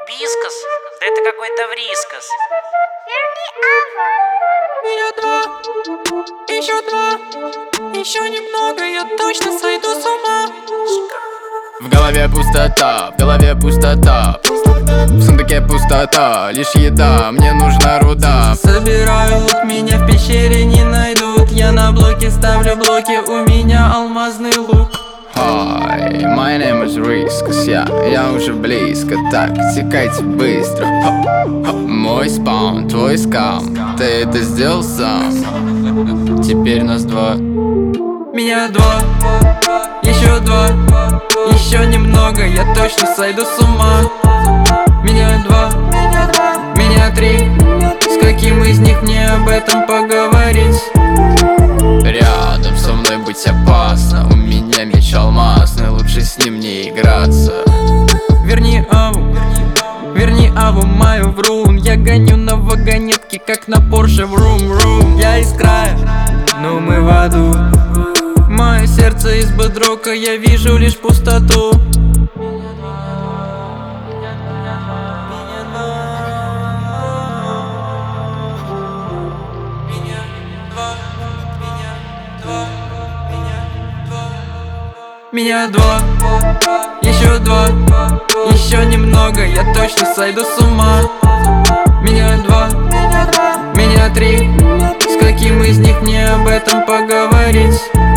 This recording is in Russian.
Гибискас? Да это какой-то врискас. Еще два, еще немного, я точно сойду с ума. В голове пустота, в сундуке пустота, лишь еда, мне нужна руда. Собираю лут, меня в пещере не найдут. Я на блоке ставлю блоки, у меня алмазный лук. Hi, my name is Riskus, я уже близко, так, текайте быстро. Мой спаун, твой скам, ты это сделал сам. Теперь нас два. Меня два, еще немного, я точно сойду с ума. Меня два, меня три, с каким из них мне об этом поговорить? Рядом со мной быть опасно, у меня меч алмазный, лучше с ним не играться. Верни аву мою в рун. Я гоню на вагонетке, как на Порше врум-врум. Я из края, но мы в аду. Мое сердце из бедрока, я вижу лишь пустоту. Меня два, еще немного, я точно сойду с ума. Меня два, меня три, с каким из них мне об этом поговорить?